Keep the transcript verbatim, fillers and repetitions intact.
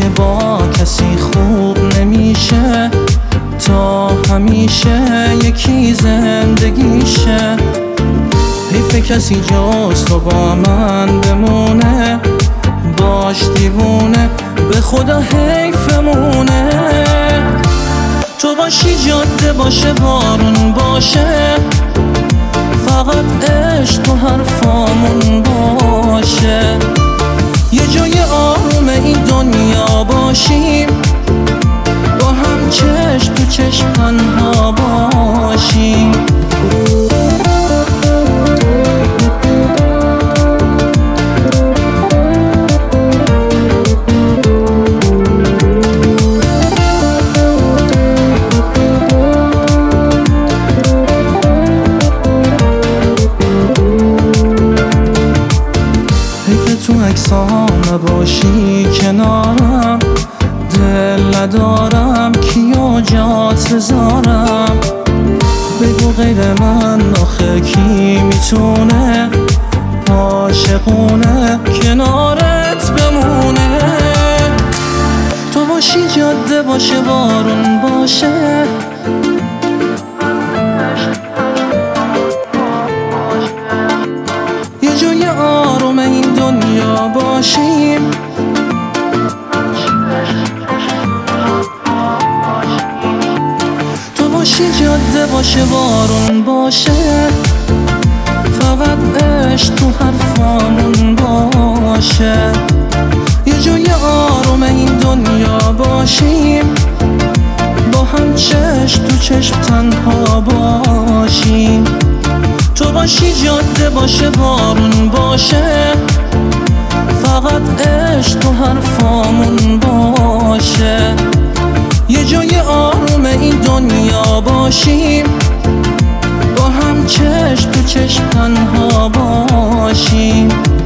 که با کسی خوب نمیشه، تا همیشه یکی زندگیشه. حیف کسی جز تو با من بمونه، باش دیوونه، به خدا حیفمونه. تو باشی جاده باشه بارون باشه، فقط عشق تو حرفامون باشه. یه جای آروم این دنیا باشیم، با هم چشم تو چشم تنها باشیم. تو عکسام نباشی کنارم، دل ندارم کیو جات بذارم. بگو غیر من آخه کی میتونه عاشقونه کنارت بمونه. تو باشی جاده باشه بارون باشه، یه جای آروم این دنیا باشیم، تو باشی جاده باشه بارون باشه، فقط عشق تو حرفامون باشه. یه جای آروم این دنیا باشیم، با هم چشم تو چشم تنها باشیم. تو باشی جاده باشه بارون باشه، فقط عشق تو حرفامون باشه. یه جای آروم این دنیا باشیم، با هم چشم تو چشم تنها باشیم.